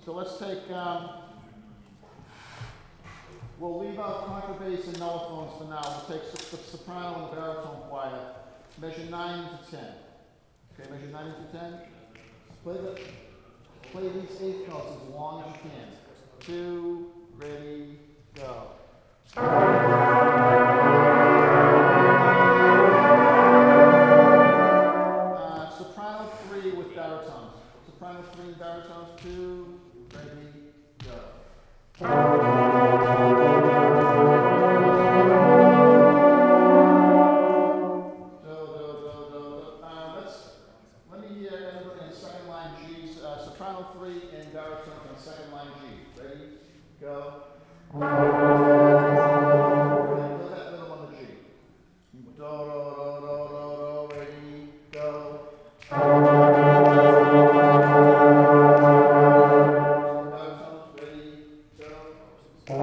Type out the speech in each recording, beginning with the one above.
So let's take, we'll leave out contrabass and mellophones for now. We'll take the soprano and the baritone choir. Measure 9 to 10. Okay, measure 9 to 10. Play these eighth notes as long as you can. 2, ready, go. Soprano 3 with baritones. Soprano 3 and baritones. 2, ready, go. Let me hear everybody in second line G. Soprano 3 and baritones on second line G. Ready, go. Play that rhythm on the G. Do, do, do, do, do, do, ready, go. Baritones, ready, go.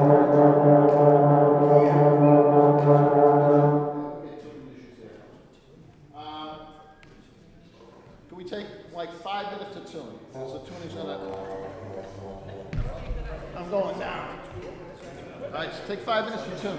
Can we take like 5 minutes to tune? Because the tuning's gonna. I'm going down. All right, so take 5 minutes to tune.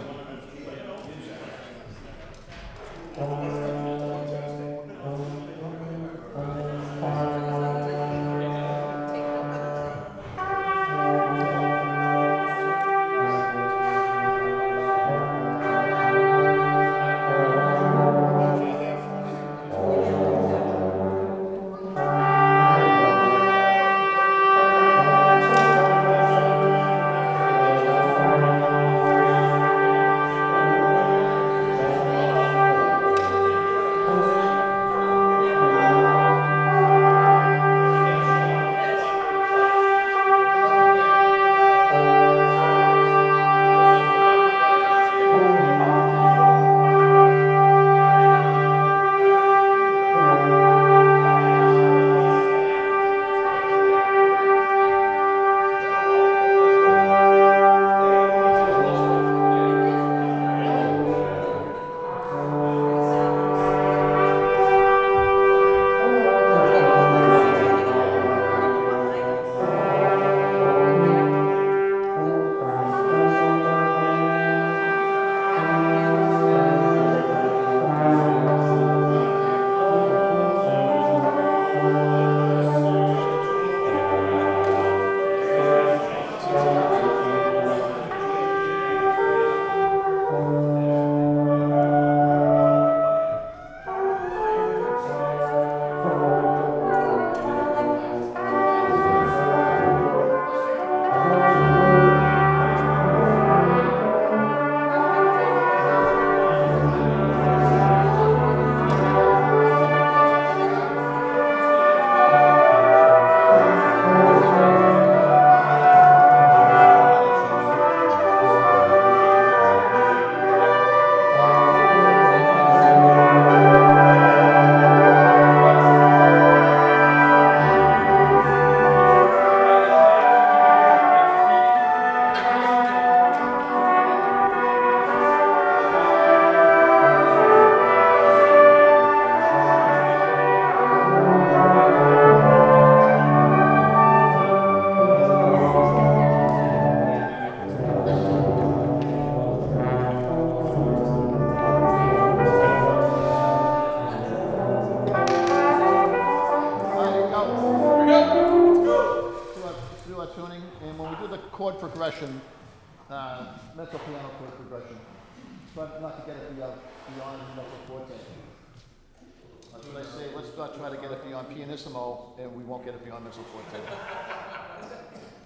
Chord progression, mezzo piano chord progression. Try not to get it beyond mezzo forte. That's what I say. Let's not try to get it beyond pianissimo, and we won't get it beyond mezzo forte.